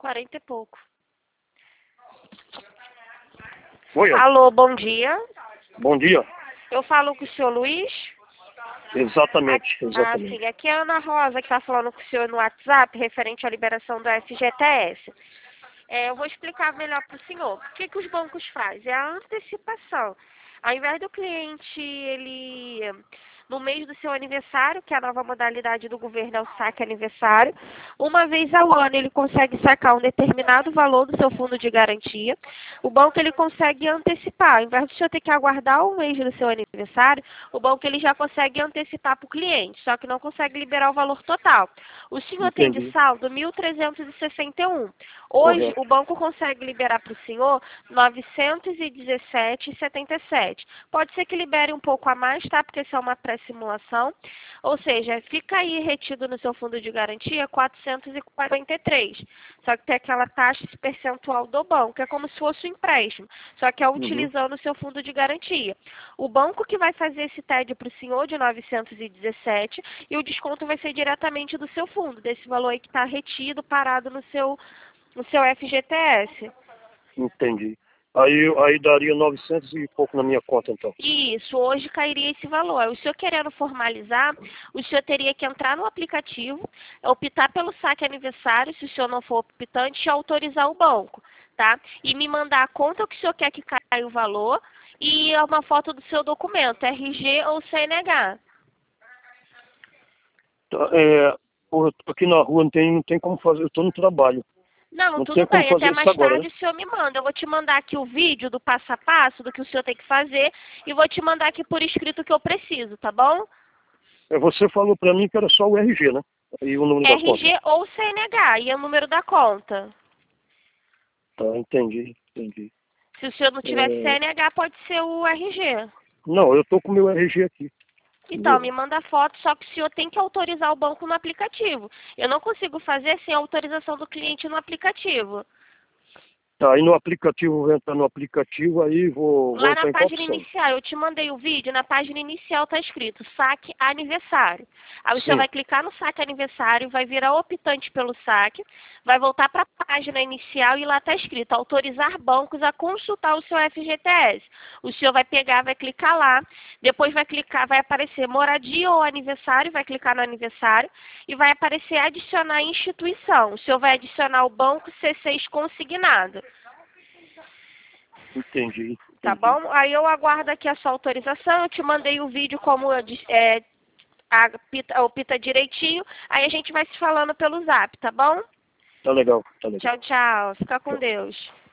40 e pouco. Oi, Alô, bom dia. bom dia. Eu falo com o senhor Luiz? Exatamente, Ah, sim. Aqui é a Ana Rosa que está falando com o senhor no WhatsApp, referente à liberação do FGTS. Eu vou explicar melhor para o senhor. O que os bancos fazem? É a antecipação. Ao invés do cliente, no mês do seu aniversário, que é a nova modalidade do governo é o saque aniversário, uma vez ao ano ele consegue sacar um determinado valor do seu fundo de garantia. O banco ele consegue antecipar. Ao invés de o senhor ter que aguardar um mês do seu aniversário, o banco ele já consegue antecipar para o cliente, só que não consegue liberar o valor total. O senhor tem de Entendi. saldo 1.361. Hoje, Correto. o banco consegue liberar para o senhor 917,77. Pode ser que libere um pouco a mais, tá? Porque isso é uma pré-simulação. Ou seja, fica aí retido no seu fundo de garantia 443. Só que tem aquela taxa percentual do banco, é como se fosse um empréstimo. Só que é utilizando o seu fundo de garantia. O banco que vai fazer esse TED para o senhor de 917 e o desconto vai ser diretamente do seu fundo, desse valor aí que está retido, parado no seu FGTS. Entendi. Aí daria 900 e pouco na minha conta, então. Isso, hoje cairia esse valor. O senhor querendo formalizar, o senhor teria que entrar no aplicativo, optar pelo saque aniversário, se o senhor não for optante, e autorizar o banco, tá? E me mandar a conta que o senhor quer que caia o valor e uma foto do seu documento, RG ou CNH. Tá, porra, eu tô aqui na rua, não tem como fazer, eu tô no trabalho. Não, Não tem tudo como bem. fazer Até isso mais agora, tarde né? o senhor me manda. Eu vou te mandar aqui o vídeo do passo a passo do que o senhor tem que fazer e vou te mandar aqui por escrito o que eu preciso, tá bom? Você falou pra mim que era só o RG, né? E o número da conta. RG ou CNH e o número da conta. Tá, entendi. Se o senhor não tiver É, CNH, pode ser o RG. não, eu tô com o meu RG aqui. Então, me Entendeu? manda foto, só que o senhor tem que autorizar o banco no aplicativo. Eu não consigo fazer sem autorização do cliente no aplicativo. Tá, aí no aplicativo, vou entrar no aplicativo, aí vou Lá na entrar em qual página opção? inicial, eu te mandei o vídeo, na página inicial está escrito saque aniversário. Aí o senhor Sim, vai clicar no saque aniversário, vai virar optante pelo saque, vai voltar para a página inicial e lá está escrito autorizar bancos a consultar o seu FGTS. O senhor vai pegar, vai clicar lá, depois vai clicar, vai aparecer moradia ou aniversário, vai clicar no aniversário e vai aparecer adicionar instituição. O senhor vai adicionar o banco C6 consignado. entendi. Tá bom? Aí eu aguardo aqui a sua autorização, eu te mandei o vídeo como o Pita direitinho, aí a gente vai se falando pelo Zap, tá bom? Tá legal, tá legal. Tchau, tchau. Fica com Deus.